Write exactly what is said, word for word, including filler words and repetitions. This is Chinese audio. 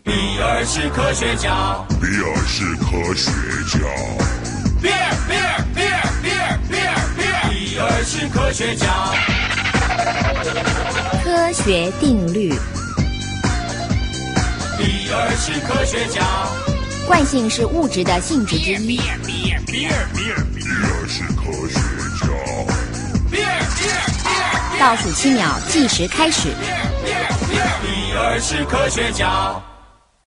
比尔是科学家， 比尔是科学家， 比尔比尔比尔比尔比尔比尔，比尔是科学家。 科学定律。 比尔是科学家， 惯性是物质的性质之一。 比尔比尔比尔比尔比尔是科学家， 比尔比尔比尔， 倒数七秒，计时开始。 比尔比尔比尔，比尔是科学家。